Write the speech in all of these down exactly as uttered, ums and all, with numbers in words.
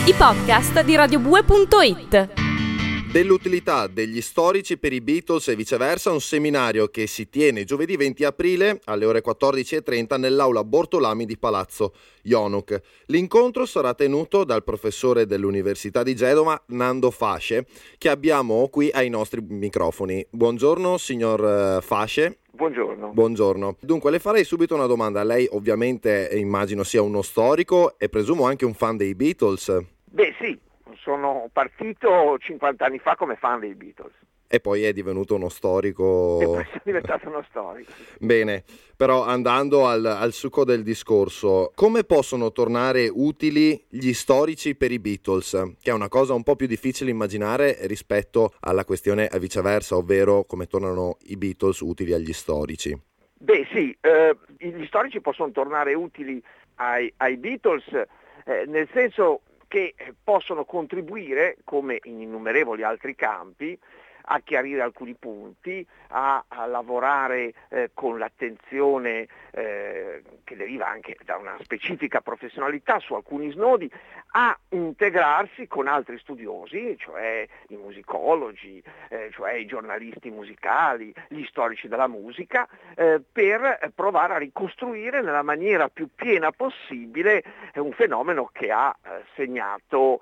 i podcast di radiobue punto it. Dell'utilità degli storici per i Beatles e viceversa, un seminario che si tiene giovedì venti aprile alle ore quattordici e trenta nell'aula Bortolami di Palazzo Jonuk. L'incontro sarà tenuto dal professore dell'Università di Genova, Nando Fasce, che abbiamo qui ai nostri microfoni. Buongiorno signor Fasce. Buongiorno. Buongiorno. Dunque, le farei subito una domanda. Lei ovviamente immagino sia uno storico e presumo anche un fan dei Beatles. Beh sì, sono partito cinquanta anni fa come fan dei Beatles. E poi è divenuto uno storico. E poi sono diventato uno storico. Bene, però andando al, al succo del discorso, come possono tornare utili gli storici per i Beatles? Che è una cosa un po' più difficile immaginare rispetto alla questione viceversa, ovvero come tornano i Beatles utili agli storici. Beh sì, eh, gli storici possono tornare utili ai, ai Beatles eh, nel senso che possono contribuire, come in innumerevoli altri campi, a chiarire alcuni punti, a, a lavorare eh, con l'attenzione eh, che deriva anche da una specifica professionalità su alcuni snodi, a integrarsi con altri studiosi, cioè i musicologi, eh, cioè i giornalisti musicali, gli storici della musica, eh, per provare a ricostruire nella maniera più piena possibile eh, un fenomeno che ha eh, segnato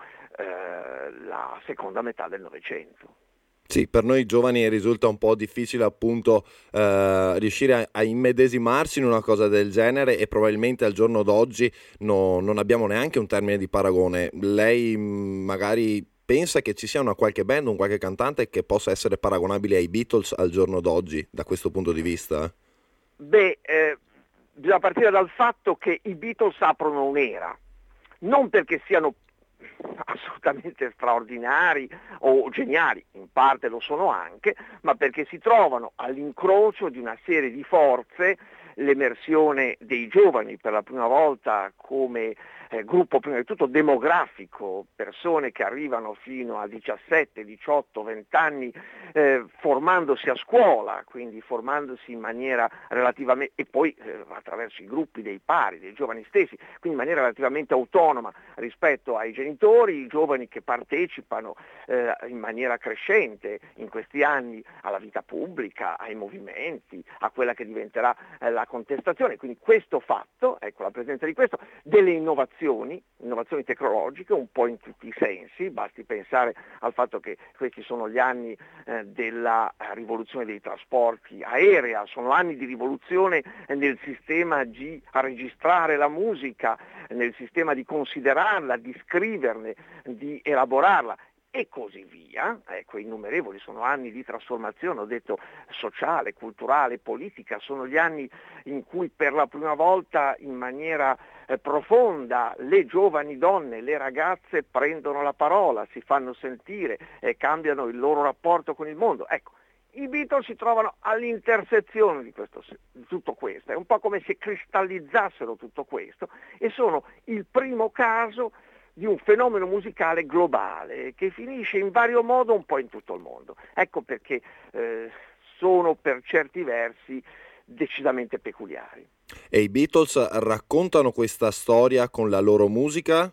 eh, la seconda metà del Novecento. Sì, per noi giovani risulta un po' difficile appunto eh, riuscire a, a immedesimarsi in una cosa del genere e probabilmente al giorno d'oggi no, non abbiamo neanche un termine di paragone. Lei mh, magari pensa che ci sia una qualche band, un qualche cantante che possa essere paragonabile ai Beatles al giorno d'oggi da questo punto di vista? Beh, eh, bisogna partire dal fatto che i Beatles aprono un'era, non perché siano assolutamente straordinari o geniali, in parte lo sono anche, ma perché si trovano all'incrocio di una serie di forze, l'emersione dei giovani per la prima volta come eh, gruppo prima di tutto demografico, persone che arrivano fino a diciassette, diciotto, venti anni eh, formandosi a scuola, quindi formandosi in maniera relativamente, e poi eh, attraverso i gruppi dei pari, dei giovani stessi, quindi in maniera relativamente autonoma rispetto ai genitori, i giovani che partecipano eh, in maniera crescente in questi anni alla vita pubblica, ai movimenti, a quella che diventerà eh, la contestazione. Quindi questo fatto, ecco la presenza di questo, delle innovazioni, innovazioni tecnologiche un po' in tutti i sensi, basti pensare al fatto che questi sono gli anni eh, della rivoluzione dei trasporti aerea, sono anni di rivoluzione nel sistema di registrare la musica, nel sistema di considerarla, di scriverne, di elaborarla e così via. Ecco, innumerevoli sono anni di trasformazione, ho detto sociale, culturale, politica, sono gli anni in cui per la prima volta in maniera eh, profonda le giovani donne, le ragazze prendono la parola, si fanno sentire e cambiano il loro rapporto con il mondo. Ecco, i Beatles si trovano all'intersezione di, questo, di tutto questo, è un po' come se cristallizzassero tutto questo e sono il primo caso di un fenomeno musicale globale che finisce in vario modo un po' in tutto il mondo. Ecco perché eh, sono per certi versi decisamente peculiari. E i Beatles raccontano questa storia con la loro musica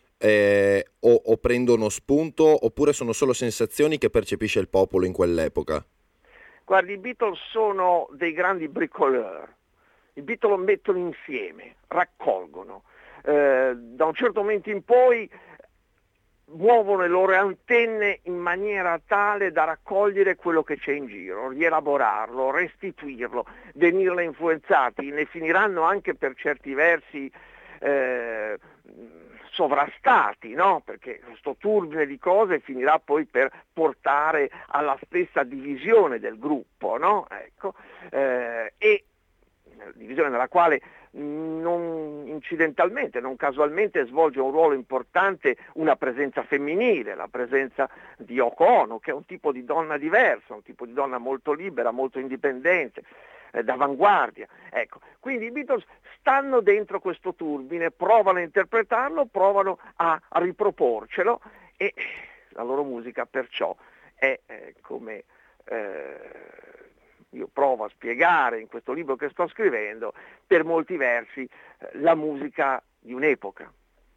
eh, o, o prendono spunto oppure sono solo sensazioni che percepisce il popolo in quell'epoca? Guardi, i Beatles sono dei grandi bricoleur, i Beatles mettono insieme, raccolgono, eh, da un certo momento in poi muovono le loro antenne in maniera tale da raccogliere quello che c'è in giro, rielaborarlo, restituirlo, venirne influenzati, ne finiranno anche per certi versi eh, sovrastati, no? Perché questo turbine di cose finirà poi per portare alla stessa divisione del gruppo, no? Ecco, eh, e divisione nella quale non incidentalmente, non casualmente svolge un ruolo importante una presenza femminile, la presenza di Yoko Ono, che è un tipo di donna diversa, un tipo di donna molto libera, molto indipendente, eh, d'avanguardia. Ecco, quindi i Beatles stanno dentro questo turbine, provano a interpretarlo, provano a, a riproporcelo e la loro musica perciò è eh, come eh, io provo a spiegare in questo libro che sto scrivendo, per molti versi eh, la musica di un'epoca.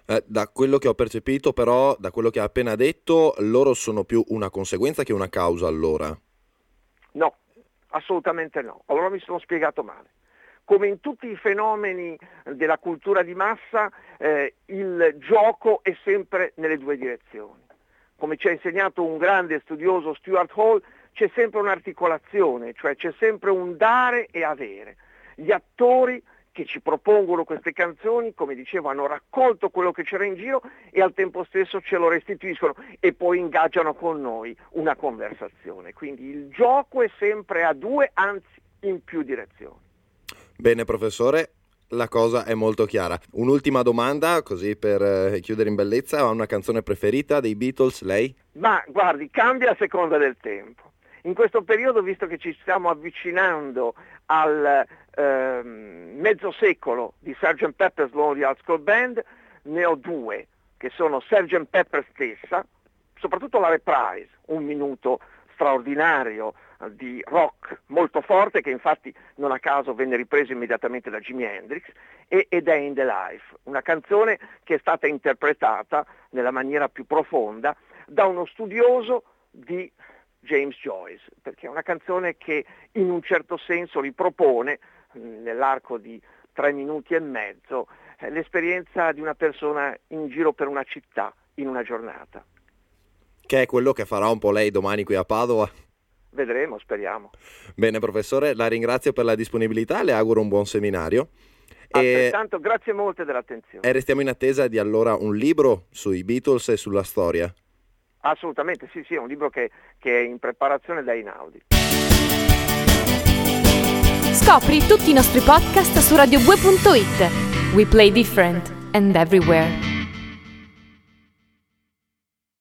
Eh, da quello che ho percepito, però, da quello che ha appena detto, loro sono più una conseguenza che una causa, allora. No, assolutamente no. Allora mi sono spiegato male. Come in tutti i fenomeni della cultura di massa, eh, il gioco è sempre nelle due direzioni. Come ci ha insegnato un grande studioso Stuart Hall, c'è sempre un'articolazione, cioè c'è sempre un dare e avere. Gli attori che ci propongono queste canzoni, come dicevo, hanno raccolto quello che c'era in giro e al tempo stesso ce lo restituiscono e poi ingaggiano con noi una conversazione. Quindi il gioco è sempre a due, anzi in più direzioni. Bene professore, la cosa è molto chiara. Un'ultima domanda, così per eh, chiudere in bellezza: ha una canzone preferita dei Beatles lei? Ma guardi, cambia a seconda del tempo. In questo periodo, visto che ci stiamo avvicinando al eh, mezzo secolo di sergeant Pepper's Lonely Hearts Club Band, ne ho due, che sono sergeant Pepper stessa, soprattutto la reprise, un minuto straordinario di rock molto forte, che infatti non a caso venne ripreso immediatamente da Jimi Hendrix, e, e Day in the Life, una canzone che è stata interpretata nella maniera più profonda da uno studioso di James Joyce, perché è una canzone che in un certo senso ripropone nell'arco di tre minuti e mezzo eh, l'esperienza di una persona in giro per una città in una giornata. Che è quello che farà un po' lei domani qui a Padova? Vedremo, speriamo. Bene professore, la ringrazio per la disponibilità, le auguro un buon seminario. Altrettanto, e... grazie molte dell'attenzione. E restiamo in attesa di allora un libro sui Beatles e sulla storia. Assolutamente, sì, sì, è un libro che, che è in preparazione da Einaudi. Scopri tutti i nostri podcast su radio due punto it. We play different and everywhere.